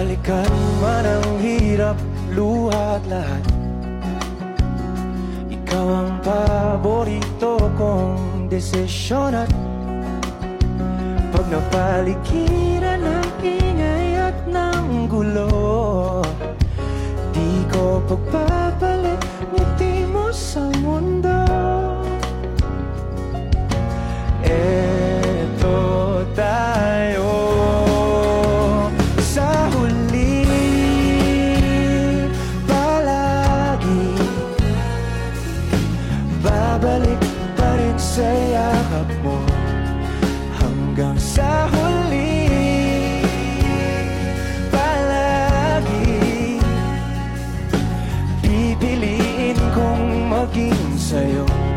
Balikan man ang hirap, luha at lahat, ikaw ang paborito kong desisyon. At pag napaligiran ng ingay at ng gulo, di ko pagpapalit ngiti mo sa mundo. Eto tayo sa huli, palagi babalik pa rin sa yakap mo. Hanggang sa huli, palagi pipiliin kong maging sa'yo.